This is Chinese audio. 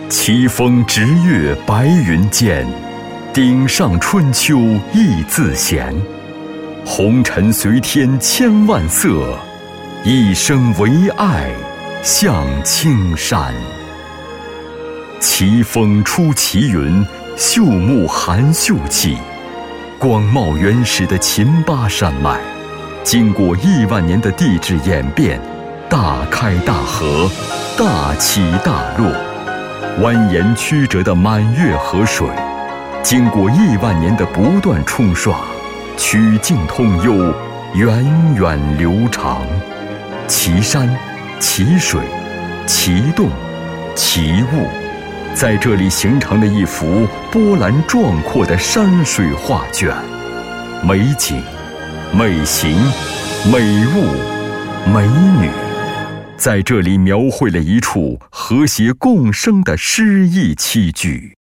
奇峰直越白云间，顶上春秋亦自闲。红尘随天千万色，一生唯爱向青山。奇峰出奇云，秀木含秀气。光茂原始的秦巴山脉，经过亿万年的地质演变，大开大合，大起大落。蜿蜒曲折的满月河水，经过亿万年的不断冲刷，曲径通幽，源远流长。奇山、奇水、奇洞、奇物，在这里形成了一幅波澜壮阔的山水画卷。美景、美形、美物、美女，在这里描绘了一处和谐共生的诗意栖居。